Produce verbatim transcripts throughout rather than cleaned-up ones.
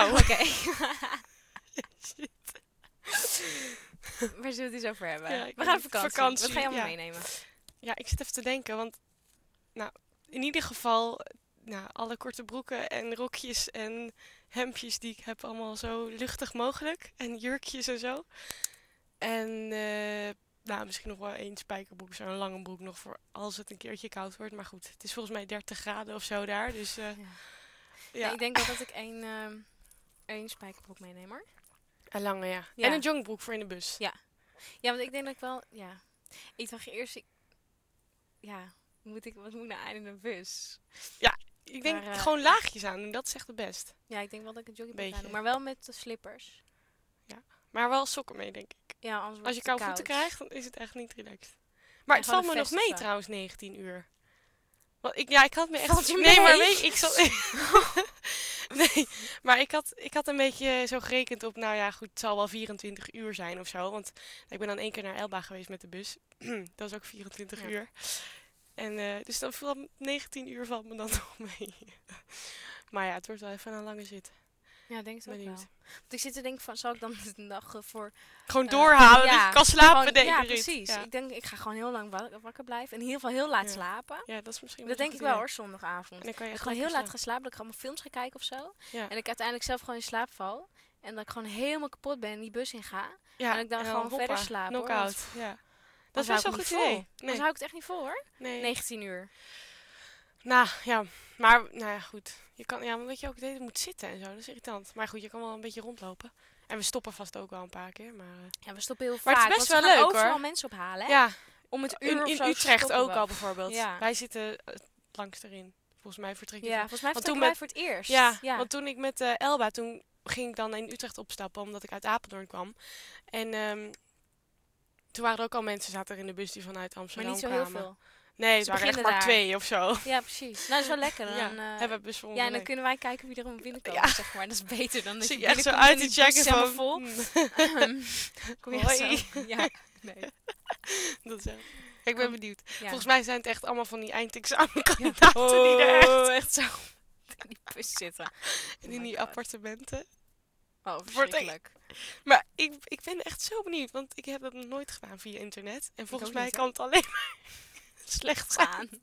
Nou. Oké. Shit. Waar zullen we het eens over hebben? Ja, ik we heb gaan op vakantie. vakantie, Wat ga je allemaal ja. meenemen? Ja, ik zit even te denken, want nou, in ieder geval, nou, alle korte broeken en rokjes en hemdjes die ik heb, allemaal zo luchtig mogelijk. En jurkjes en zo. En eh, nou, misschien nog wel één spijkerbroek, zo'n lange broek nog voor als het een keertje koud wordt. Maar goed, het is volgens mij dertig graden of zo daar, dus eh, Ja. ja. Nee, ik denk wel dat ik één, ehm één spijkerbroek meeneem hoor. Een lange, ja. Ja. En een jongbroek voor in de bus. Ja. Ja, want ik denk dat ik wel... Ja. Ik dacht eerst... Ik, ja, moet ik, wat moet ik nou aan in de bus? Ik denk Maar, eh, gewoon laagjes aan doen, dat is echt het best. Ja, ik denk wel dat ik een joggingbroek Beetje. aan doe. Maar wel met de slippers. Maar wel sokken mee, denk ik. Ja, anders wordt Als je het te koude voeten koud. krijgt, dan is het echt niet relaxed. Maar het gewoon valt me een nog vest of mee zo. trouwens, negentien uur. Want ik, ja, ik had me echt... Valt je nee, maar mee? weet je, ik zat... nee, maar ik had, ik had een beetje zo gerekend op, nou ja, goed, het zal wel vierentwintig uur zijn of zo. Want ik ben dan één keer naar Elba geweest met de bus. Dat is ook vierentwintig Ja. uur. En eh, dus dan valt negentien uur valt me dan nog mee. Maar ja, het wordt wel even een lange zit. Ja, ik denk het ook Benieuwd. wel. Want ik zit te denken van, zal ik dan de dag eh, voor... Gewoon eh, doorhalen, ja, dus ik kan slapen gewoon- deze Ja, rit. precies. Ja. Ik denk, ik ga gewoon heel lang wa- wakker blijven. En in ieder geval heel laat Ja. slapen. Ja, dat is misschien Dat wel denk ik een wel goed hoor, zondagavond. idee. En dan kan je Dat ik echt gewoon heel lekker laat ga slapen, dat ik allemaal films ga kijken of zo. slapen. Ja. En ik uiteindelijk zelf gewoon in slaap val. En dat ik gewoon helemaal kapot ben en die bus in ga. Ja, en ik dan gewoon verder slaap, hoor, Knock-out, want- ja. Dan Dat is best wel hou een ik goed het niet idee. vol. Dan Nee, hou ik het echt niet vol hoor. nee. negentien uur. Nou, ja. Maar, nou ja, goed. Je kan, ja, maar weet je ook, je moet zitten en zo. Dat is irritant. Maar goed, je kan wel een beetje rondlopen. En we stoppen vast ook wel een paar keer. Maar, eh, Ja, we stoppen heel Maar vaak. het is best want we wel gaan leuk, overal hoor. mensen ophalen hè. ja, Om het uur in, of in zo Utrecht stoppen ook we. al bijvoorbeeld. Ja. Wij zitten uh, langs erin. Volgens mij vertrek je Ja, van- volgens mij Want vertrekken toen wij met- voor het eerst. Ja, ja. want toen ik met eh, Elba, toen ging ik dan in Utrecht opstappen, omdat ik uit Apeldoorn kwam. En ehm, toen waren er ook al mensen zaten er in de bus die vanuit maar Amsterdam niet zo heel kwamen. veel. Nee, het Ze waren echt beginnen maar daar. twee of zo. Ja, precies. Nou, dat is wel lekker. Dan, Ja, eh, hebben we best wel ja, en dan onderweg. kunnen wij kijken wie er om binnenkomt, Ja. zeg maar. Dat is beter dan dat Zie je je echt zo binnenkomt uit en te die bus is checken helemaal van... vol. hmm, Kom je echt Hoi. zo? Ja, nee. dat is echt... Ik ben benieuwd. Ja. Volgens mij zijn het echt allemaal van die eindexamenkandidaten die er echt Oh, echt zo in die bus zitten. in Oh my die God. appartementen. Oh, Wordt echt- verschrikkelijk. Maar ik, ik ben echt zo benieuwd, want ik heb dat nog nooit gedaan via internet. En volgens ook mij niet, hè? kan het alleen maar slecht zijn. Gaan.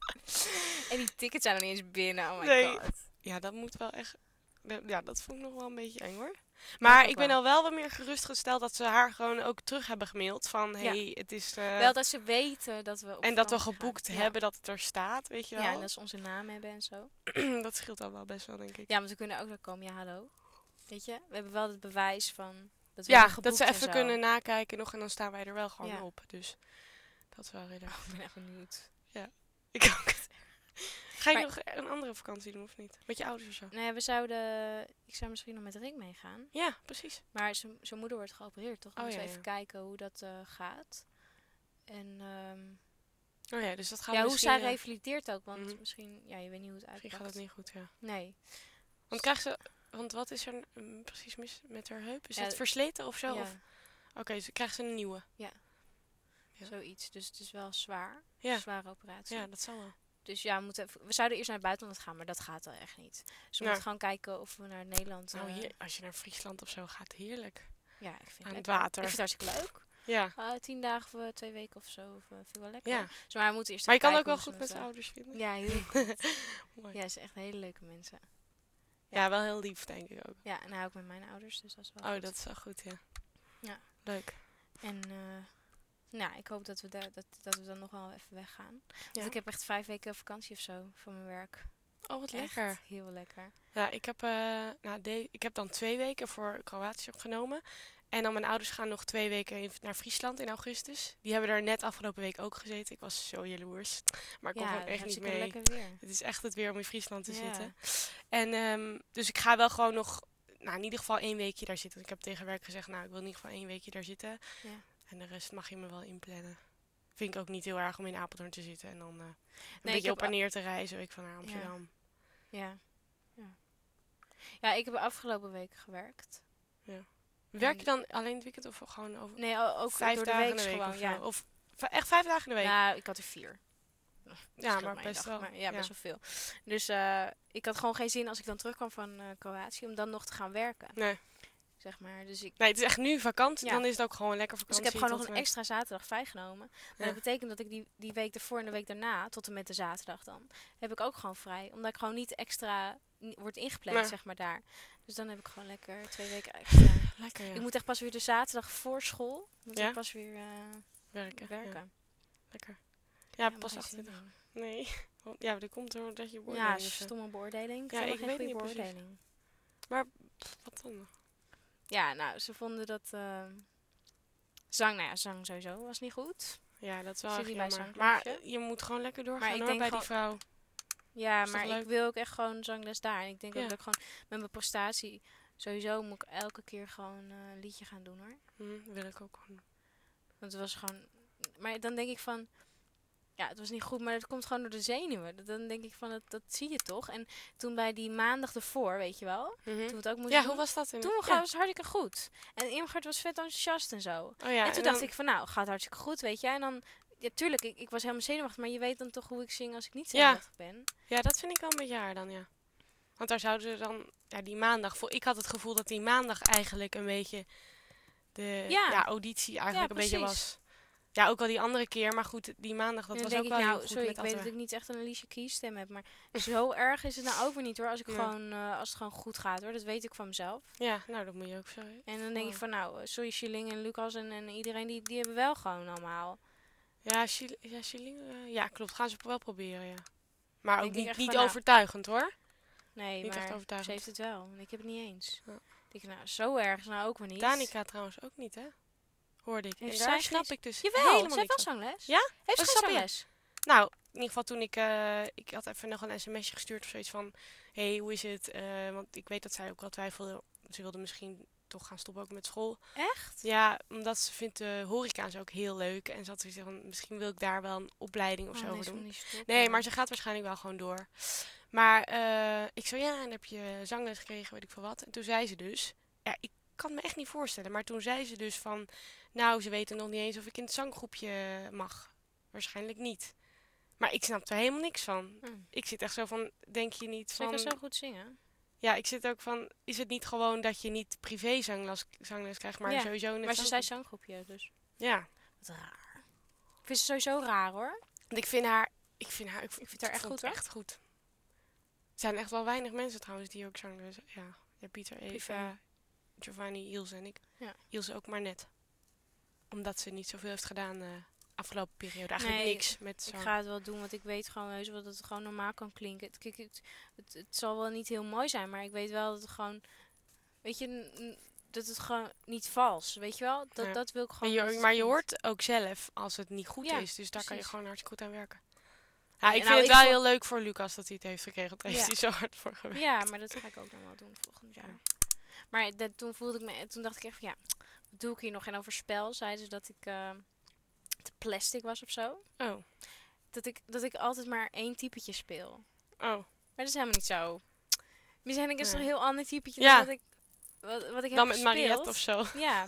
En die tickets zijn er niet eens binnen. Oh my Nee. god. Ja, dat moet wel echt... Ja, dat vond ik nog wel een beetje eng hoor. Ja, Maar ook ik ben wel. al wel wat meer gerustgesteld dat ze haar gewoon ook terug hebben gemaild. Van, hé, Ja. hey, het is... eh, Wel dat ze weten dat we op en dat we vakantie geboekt gaan. Ja. hebben, dat het er staat, weet je wel. Ja, en dat ze onze naam hebben en zo. dat scheelt al wel best wel, denk ik. Ja, want we kunnen ook wel komen. Ja, hallo. Weet je? We hebben wel het bewijs van... Dat we Ja, hebben dat ze geboekt en even zo. kunnen nakijken nog en dan staan wij er wel gewoon Ja. op. Dus dat is wel redelijk. Ik ben echt benieuwd. Ik ook. Ga je Maar- nog een andere vakantie doen of niet? Met je ouders of zo? Nee, we zouden... Ik zou misschien nog met Rick meegaan. Ja, precies. Maar zijn zijn moeder wordt geopereerd, toch? Dan Oh, moeten we ja, even ja. kijken hoe dat eh, gaat. En ehm, Oh ja, dus dat gaan ja, we hoe misschien... zij eh, revalideert ook. Want Mhm. misschien... Ja, je weet niet hoe het Misschien uitpakt. gaat het niet goed, ja. Nee. Want krijgt ze... Want wat is er mm, precies mis met haar heup? Is Ja, dat versleten of zo? Ja, Of- Oké, ze krijgt ze een nieuwe. Ja. zoiets. Dus het is wel zwaar. Ja. Zware operatie. Ja, dat zal wel. Dus ja, we, moeten even- we zouden eerst naar het buitenland gaan, maar dat gaat al echt niet. Dus we Ja. moeten gewoon kijken of we naar Nederland... Nou, eh, hier, als je naar Friesland of zo gaat, heerlijk. Ja, ik vind Aan het het lekker. water. Ik vind het hartstikke leuk. Ja. Uh, tien dagen of uh, twee weken of zo. Of, uh, vind ik wel lekker. Ja. Dus maar we moeten eerst Maar je even kan ook kijken wel hoe goed ze met het, z'n uh, ouders vinden. Ja, heel goed. Mooi. Ja, ze zijn echt hele leuke mensen. Ja, wel heel lief, denk ik ook. Ja, en hij ook met mijn ouders, dus dat is wel Oh, goed. dat is wel goed, ja. Ja. Leuk. En uh, nou, ik hoop dat we, daar, dat, dat we dan nog wel even weggaan. Ja. Want ik heb echt vijf weken vakantie of zo van mijn werk. Oh, wat Echt lekker. heel lekker. Ja, ik heb, eh, nou, de, ik heb dan twee weken voor Kroatië opgenomen. En dan mijn ouders gaan nog twee weken in- naar Friesland in augustus. Die hebben er net afgelopen week ook gezeten. Ik was zo jaloers. Maar ik kon Ja, gewoon echt niet hartstikke mee. lekker weer. Het is echt het weer om in Friesland te Ja. zitten. En ehm, dus ik ga wel gewoon nog, nou in ieder geval één weekje daar zitten. Ik heb tegen werk gezegd, nou ik wil in ieder geval één weekje daar zitten. Ja. En de rest mag je me wel inplannen. Vind ik ook niet heel erg om in Apeldoorn te zitten. En dan eh, een ik beetje heb op en neer te reizen. Weet ik van naar Amsterdam. Ja. Ja. Ja, ik heb de afgelopen weken gewerkt. Werk je dan alleen het weekend of gewoon over Nee, o- ook vijf door de dagen week in de week gewoon. of Ja. zo? Of v- echt vijf dagen in de week? Nou, ik had er vier. Ja, scheelt maar maar één best dag, wel. maar ja, Ja. best wel veel. Dus eh, ik had gewoon geen zin als ik dan terugkwam van eh, Kroatië om dan nog te gaan werken. Nee. Zeg maar. Dus ik, Nee, het is echt nu vakantie. Ja. Dan is het ook gewoon lekker dus vakantie. ik heb gewoon nog tot een en met- extra zaterdag vrijgenomen. Maar Ja. dat betekent dat ik die, die week ervoor en de week daarna, tot en met de zaterdag dan, heb ik ook gewoon vrij. Omdat ik gewoon niet extra ni- wordt ingepland, Nee. zeg maar, daar. Dus dan heb ik gewoon lekker twee weken extra. Lekker, ja. Ik moet echt pas weer de zaterdag voor school, moet Ja? ik pas weer eh, werken. werken. Ja, lekker. Ja, Ja, pas maar geen achtentwintig. zin in. Nee. Want- Ja, dat komt door dat je Ja, beoordeling is, hè. stomme beoordeling. Ik Ja, vond ik nog weet geen niet goede precies. beoordeling. Wat dan? Ja, nou, ze vonden dat eh, zang, nou ja, zang sowieso was niet goed. Ja, dat is wel Zit echt niet bij jammer. zo'n Maar clubje? eh, je moet gewoon lekker Maar doorgaan ik hoor, denk bij die gewoon- vrouw. Ja, Is toch maar ik leuk? wil ook echt gewoon zangles daar. En ik denk ook Ja. dat ik gewoon met mijn prestatie sowieso moet ik elke keer gewoon eh, een liedje gaan doen hoor. Hm, wil ik ook gewoon. Want het was gewoon. Maar dan denk ik van. Ja, het was niet goed, maar dat komt gewoon door de zenuwen. Dat- Dan denk ik van, dat, dat zie je toch. En toen bij die maandag ervoor, weet je wel. Mhm. Toen we het ook moesten Ja, doen. hoe was dat? In Toen ja. was het hartstikke goed. En Imgert was vet enthousiast en zo. Oh ja, en toen dan- dacht ik van, nou, gaat hartstikke goed, weet je. En dan, ja, tuurlijk, ik, ik was helemaal zenuwachtig. Maar je weet dan toch hoe ik zing als ik niet Ja. zenuwachtig ben. Ja, dat vind ik wel een beetje raar dan, ja. Want daar zouden ze dan, ja, die maandag, voor, ik had het gevoel dat die maandag eigenlijk een beetje de Ja. ja. auditie eigenlijk Ja, een beetje precies. was. Ja, ook al die andere keer, maar goed, die maandag, dat en dan was ook denk wel ik, heel nou, goed sorry, met ik weet dat dat we- ik niet echt een Alicia Keys stem heb. Maar zo erg is het nou ook weer niet hoor. Als, ik Nee. gewoon, eh, als het gewoon goed gaat hoor. Dat weet ik van mezelf. Ja, nou, dat moet je ook zo. En dan denk ik Wow. van, nou, eh, sorry Shilling en Lucas en, en iedereen, die, die hebben wel gewoon allemaal. Ja, Chil- ja, Chiling, eh, ja, klopt, gaan ze wel proberen, ja. Maar ook Denk ik niet, echt niet van, nou, overtuigend, hoor. Nee, Niet echt maar ze overtuigend. heeft het wel. En ik heb het niet eens. Ja. Ik denk, nou, zo erg is nou ook weer niet. Danica trouwens ook niet, hè? Hoorde ik. Heeft en zij daar geen- snap ik dus Jawel, helemaal ze heeft niks wel van. zangles. Ja? Heeft Oh, ze snap geen je? zangles? Nou, in ieder geval toen ik... eh, ik had even nog een sms'je gestuurd of zoiets van... Hé, hey, hoe is het? Eh, want ik weet dat zij ook wel twijfelde. Ze wilde misschien toch gaan stoppen ook met school. Echt? Ja, omdat ze vindt de horeca en zo ook heel leuk. En ze had zoiets van, misschien wil ik daar wel een opleiding of Oh, zo nee, voor ze doen. moet niet stoppen. Nee, maar ze gaat waarschijnlijk wel gewoon door. Maar eh, ik zo, ja, en heb je zangles gekregen, weet ik veel wat. En toen zei ze dus, ja, ik kan me echt niet voorstellen. Maar toen zei ze dus van, nou, ze weten nog niet eens of ik in het zanggroepje mag. Waarschijnlijk niet. Maar ik snap er helemaal niks van. Hm. Ik zit echt zo van, denk je niet Ze kan van... zo goed zingen. Ja, ik zit ook van, is het niet gewoon dat je niet privé zangles, zangles krijgt, maar Ja, sowieso in het Maar ze zei zanggroep- zanggroepje, dus. Ja, Wat raar. Ik vind ze sowieso raar hoor. want ik vind haar, ik vind haar, ik, Ik vind haar echt vond goed, het hoor. echt goed. Er zijn echt wel weinig mensen trouwens die ook zangles, ja, ja Pieter, Privé. Eva, Giovanni, Ilse en ik. Ja. Ilse ook maar net. Omdat ze niet zoveel heeft gedaan de afgelopen periode. Eigenlijk Nee, niks met Ik zang. ga het wel doen, want ik weet gewoon heus wel dat het gewoon normaal kan klinken. Het, kijk, het, het, het zal wel niet heel mooi zijn, maar ik weet wel dat het gewoon... Weet je, n- n- dat het gewoon niet vals, weet je wel? Dat, Ja. dat wil ik Maar gewoon... je, dat het maar je klinkt. hoort ook zelf als het niet goed Ja, is. Dus daar kan je precies. gewoon hartstikke goed aan werken. Ja, ik En vind nou, het ik wel vond- heel leuk voor Lucas dat hij het heeft gekregen. Daar heeft Ja. hij zo hard voor gewerkt. Ja, maar dat ga ik ook nog wel doen volgend jaar. Maar dat, toen voelde ik me... Toen dacht ik echt van, ja, wat doe ik hier nog? En over spel zeiden ze dat ik eh, te plastic was of zo. Oh, Dat ik, dat ik altijd maar één typetje speel. oh. Maar dat is helemaal niet zo. Misschien is er Nee. een heel ander typetje Ja. dan wat ik, wat, wat ik Dan heb met gespeeld. Mariette of zo. Ja,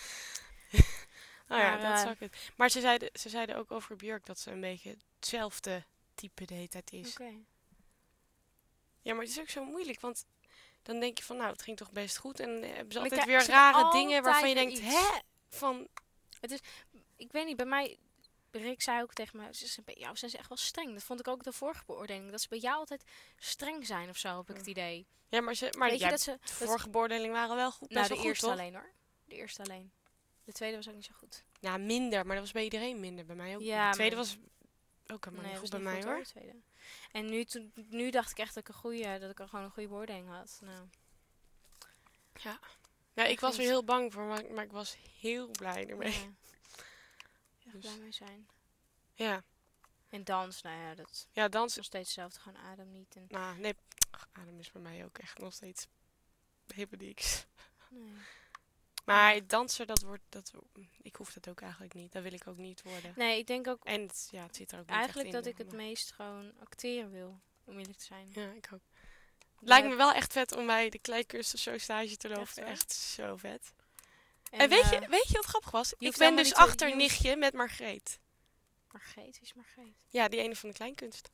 Oh ja, Maar, dat eh, zou ik het. Maar ze zeiden, ze zeiden ook over Björk dat ze een beetje hetzelfde type de hele tijd is. oké. Ja, maar het is ook zo moeilijk, want dan denk je van, nou, het ging toch best goed. En eh, hebben ze Maar altijd kijk, weer er zit rare dingen waarvan je altijd denkt, weer hè? Van, Ik weet niet, bij mij... Rick zei ook tegen me, ze zijn bij jou zijn ze echt wel streng. Dat vond ik ook de vorige beoordeling. Dat ze bij jou altijd streng zijn of zo, heb ik het idee. ja, maar, ze, maar weet ja, je dat ze... de dat- vorige beoordelingen waren wel goed, nou, best de wel goed, eerste toch? alleen hoor. De eerste alleen. De tweede was ook niet zo goed. Ja, minder, maar dat was bij iedereen minder. Bij mij ook. Ja, de tweede maar- was ook helemaal Nee, niet was goed bij niet mij, goed, hoor. de tweede. En nu, toen, nu dacht ik echt dat ik een goede, dat ik er gewoon een goede beoordeling had. Nou, Ja, ik Echt was er niet. heel bang voor, maar, maar ik was heel blij ermee. ja. Echt Dus- blij mee zijn. Ja, En dans, nou ja, dat is ja dansen. nog steeds hetzelfde. Gewoon adem niet. En, Nou, nee, ach, adem is bij mij ook echt nog steeds helemaal niks. nee. Maar danser, dat wordt, dat, ik hoef dat ook eigenlijk niet. Dat wil ik ook niet worden. nee, ik denk ook En het, ja, het zit er ook niet eigenlijk echt in. dat ik het maar- meest gewoon acteren wil. Om eerlijk te zijn. Ja, ik ook. Daar Lijkt heb- me wel echt vet om bij de Kleinkunstenshow stage te lopen. waar? Echt zo vet. En, En, weet, eh, je, weet je wat grappig was? Ik hoeft ben helemaal dus niet te- je hoeft- achternichtje met Margreet. Margreet, wie is Margreet? Ja, die ene van de kleinkunst.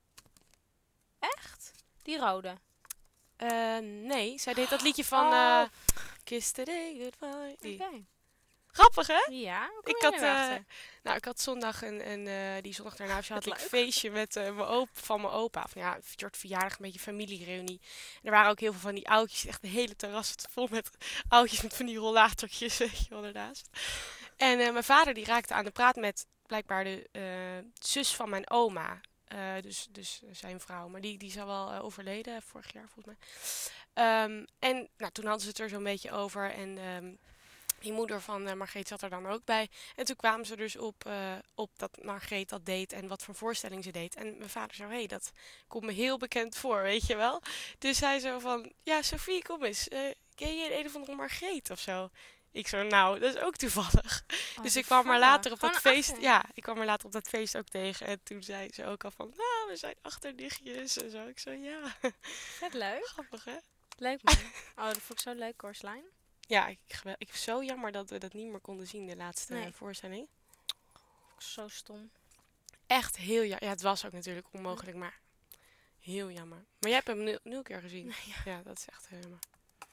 Echt? Die rode? Eh, nee, zij deed dat liedje van... Oh. eh Kiss the day goodbye. Die. Oké. Grappig, hè? Ja, hoe kom Ik je had, er nu eh, achter? nou, ik had zondag een, een eh, die zondag daarna had ik Leuk. een feestje met eh, mijn opa, van mijn opa. Of, ja, een soort verjaardag, een beetje familiereunie. En er waren ook heel veel van die oudjes, echt de hele terras zat vol met oudjes met van die rollatortjes, weet je wel, ernaast. En eh, mijn vader die raakte aan de praat met blijkbaar de eh, zus van mijn oma. Eh, dus, dus zijn vrouw. Maar die, die is al wel eh, overleden, vorig jaar volgens mij. Ehm, en nou, toen hadden ze het er zo'n beetje over. En ehm, die moeder van eh, Margreet zat er dan ook bij. En toen kwamen ze dus op, eh, op dat Margreet dat deed en wat voor voorstelling ze deed. En mijn vader zei, hé, hey, dat komt me heel bekend voor, weet je wel. Dus hij zo van, ja, Sophie, kom eens. eh, ken je een of andere Margreet of zo? Ik zo, nou, dat is ook toevallig. Oh, dus ik kwam er later op dat Gewoon feest, achter. ja, ik kwam er later op dat feest ook tegen. En toen zei ze ook al van, nou, we zijn achternichtjes en zo. Ik zo, ja, Vet leuk. grappig hè? Leuk man. Oh, dat vond ik zo leuk, Korslijn. Ja, ik, gewel- ik zo jammer dat we dat niet meer konden zien, de laatste Nee. eh, voorstelling. Vond ik zo stom. Echt heel jammer. Ja, het was ook natuurlijk onmogelijk, maar heel jammer. Maar jij hebt hem nu, nu een keer gezien. Nee, ja. Ja, dat is echt heel jammer.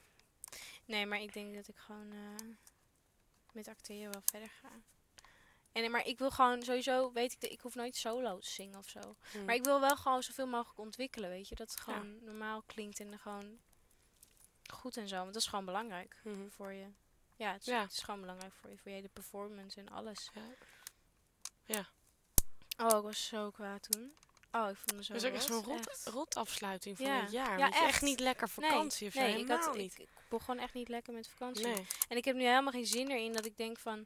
Nee, maar ik denk dat ik gewoon eh, met acteren wel verder ga. En, maar ik wil gewoon sowieso, weet ik, de- ik hoef nooit solo te zingen of zo. Hm. Maar ik wil wel gewoon zoveel mogelijk ontwikkelen, weet je. Dat het gewoon normaal klinkt en gewoon goed en zo. Want dat is gewoon belangrijk Mhm. voor je. Ja, het is, Ja. het is gewoon belangrijk voor je. Voor je hele performance en alles. Ja. Ja. Oh, ik was zo kwaad toen. Oh, ik vond het zo Dat is ook echt zo'n rot, rot, echt. rot afsluiting van Ja. het jaar. Ja, Weet je, echt echt. niet lekker vakantie of zo. Nee, ik, Helemaal had, niet. ik, ik begon echt niet lekker met vakantie. Nee. En ik heb nu helemaal geen zin erin dat ik denk van...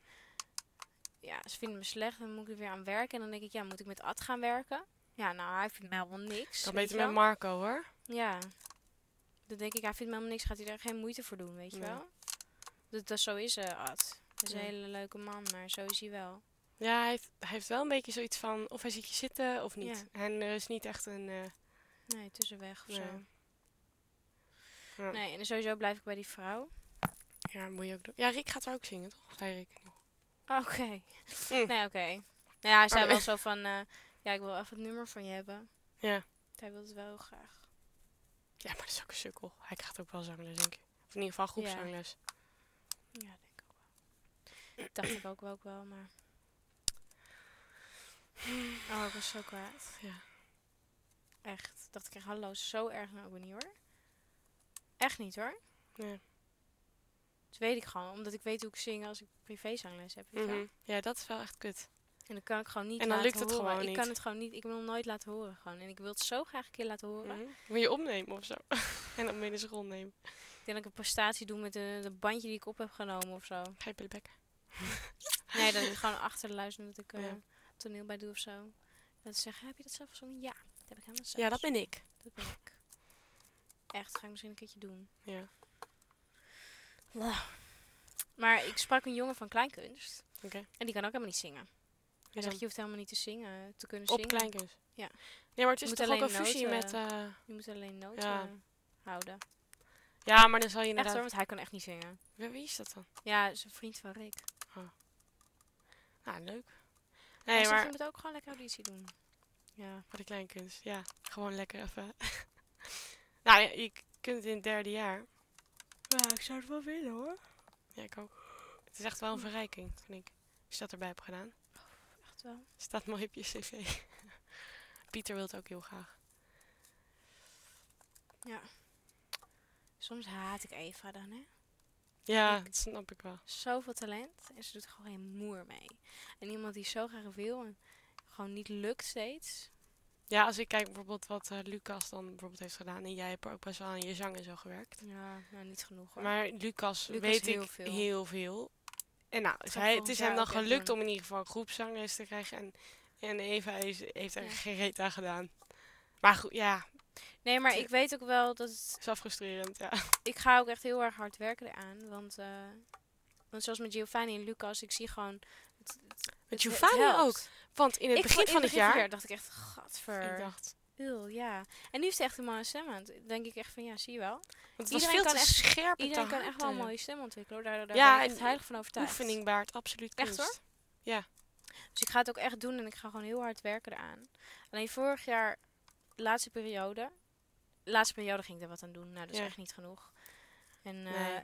Ja, ze vinden me slecht, dan moet ik er weer aan werken. En dan denk ik, ja, moet ik met Ad gaan werken? Ja, nou, hij vindt mij helemaal niks. Kan weet beter je met wel. Marco hoor. Ja. Dan denk ik, hij vindt me helemaal niks. Gaat hij daar geen moeite voor doen, weet je Nee. wel? Dat, dat, zo is eh Ad. Dat is een Ja. hele leuke man, maar zo is hij wel. Ja, hij heeft, hij heeft wel een beetje zoiets van of hij ziet je zitten of niet. Ja. En er is niet echt een... eh, Nee, tussenweg of Nee. zo. ja. Nee, en sowieso blijf ik bij die vrouw. ja, moet je ook doen. Ja, Rick gaat er ook zingen, toch? Zei Rick. Oké. Mm. Nee, oké. Nou ja, hij zei Oh, wel nee. zo van... eh, ja, ik wil even het nummer van je hebben. Ja. Hij wil het wel heel graag. Ja, maar dat is ook een sukkel. Hij krijgt ook wel zangles, denk ik. Of in ieder geval groepszangles. Ja, denk ik ook wel. Dacht ik ook wel, ook wel, maar... Oh, ik was zo kwaad. Ja. Echt. Dacht ik echt, hallo, zo erg nou ook niet hoor. Echt niet hoor. Ja. Dat weet ik gewoon, omdat ik weet hoe ik zing als ik privézangles heb. Weet je wel. Mhm. Ja, dat is wel echt kut. En dan kan ik gewoon niet En dan laten lukt het horen. gewoon ik niet. kan het gewoon niet, ik wil het nooit laten horen gewoon. En ik wil het zo graag een keer laten horen. Mhm. Moet je opnemen of zo. en dan binnen ze rondnemen. Ik denk dat ik een prestatie doe met de, de bandje die ik op heb genomen of zo. Ga je playbacken? Nee, dat ik gewoon achter de luisteren dat ik eh, Ja. toneel bij doe of zo. Dat ze zeggen, heb je dat zelf gezongen? Ja, dat heb ik helemaal zelf Ja, dat ben ik. Dat ben ik. Echt, ga ik misschien een keertje doen. Ja. Maar ik sprak een jongen van kleinkunst. Oké. En die kan ook helemaal niet zingen. Hij Ja. zegt, je hoeft helemaal niet te zingen, te kunnen Op zingen. kleinkunst. Ja. Nee, maar het is Moet toch ook een alleen fusie noten- met... eh, Je moet alleen noten Ja. houden. Ja, maar dan zal je Echt inderdaad... hoor, want hij kan echt niet zingen. Wie, wie is dat dan? Ja, dat is een vriend van Rick. Nou, leuk. Hij Nee, zegt, maar... je moet ook gewoon lekker auditie doen. Ja. Voor de kleinkunst. Ja, gewoon lekker even... nou, ja, je kunt het in het derde jaar. Ja, ik zou het wel willen hoor. Ja, ik ook. Het is echt wel een verrijking, vind ik. Als je dat erbij hebt gedaan. Echt wel. Staat mooi op je cv. Pieter wil het ook heel graag. Ja. Soms haat ik Eva dan, hè. Ja, Ik- dat snap ik wel. Zoveel talent en ze doet er gewoon geen moer mee. En iemand die zo graag wil en gewoon niet lukt steeds. Ja, als ik kijk bijvoorbeeld wat eh, Lucas dan bijvoorbeeld heeft gedaan. En jij hebt er ook best wel aan je zang en zo gewerkt. Ja, nou niet genoeg hoor. Maar Lucas, Lucas weet heel ik veel. heel veel. En nou, gaat hij, het volgend is hem jaar dan ook echt gelukt doen. om in ieder geval groepszangles te krijgen. En, en Eva is, heeft er Ja. geen reet aan gedaan. Maar goed, ja, Nee, maar Te- ik weet ook wel dat het... het is wel frustrerend, ja. Ik ga ook echt heel erg hard werken eraan. Want, eh, want zoals met Giovanni en Lucas, ik zie gewoon... Het, het, Met het Giovanni helpt. ook. Want in het Ik begin vond- van in het begin jaar... jaar dacht ik echt, gadver. Ik dacht, Eeuw, ja. En nu is het echt een mooie stem aan. Dan denk ik echt van, ja, zie je wel. want het was Iedereen veel kan te echt- scherp en Iedereen te kan hard, echt wel een eh. mooie stem ontwikkelen. Hoor. Daar, daar Ja, ben ik echt en heilig van overtuigd. Oefening baart absoluut Echt, kunst. hoor? Dus ik ga het ook echt doen en ik ga gewoon heel hard werken eraan. Alleen vorig jaar, laatste periode. Laatste periode ging ik er wat aan doen. Nou, dat is Ja. echt niet genoeg. En uh, Nee.